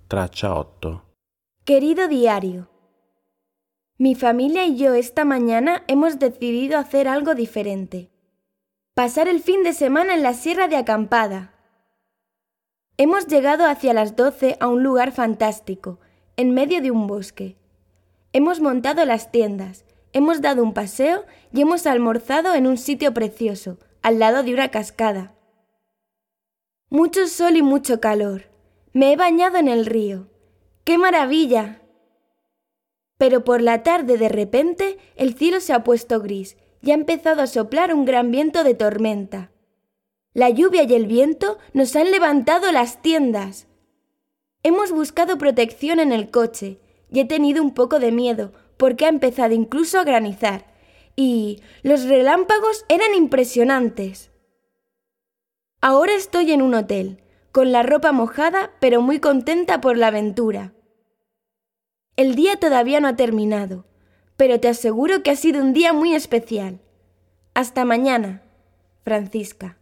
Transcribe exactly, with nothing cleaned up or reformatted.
traccia otto. Querido diario, mi familia y yo esta mañana hemos decidido hacer algo diferente. Pasar el fin de semana en la Sierra de Acampada. Hemos llegado hacia las doce a un lugar fantástico, en medio de un bosque. Hemos montado las tiendas, hemos dado un paseo y hemos almorzado en un sitio precioso, al lado de una cascada. Mucho sol y mucho calor. Me he bañado en el río. ¡Qué maravilla! Pero por la tarde de repente el cielo se ha puesto gris y ha empezado a soplar un gran viento de tormenta. La lluvia y el viento nos han levantado las tiendas. Hemos buscado protección en el coche y he tenido un poco de miedo porque ha empezado incluso a granizar y los relámpagos eran impresionantes. Ahora estoy en un hotel, con la ropa mojada pero muy contenta por la aventura. El día todavía no ha terminado, pero te aseguro que ha sido un día muy especial. Hasta mañana, Francisca.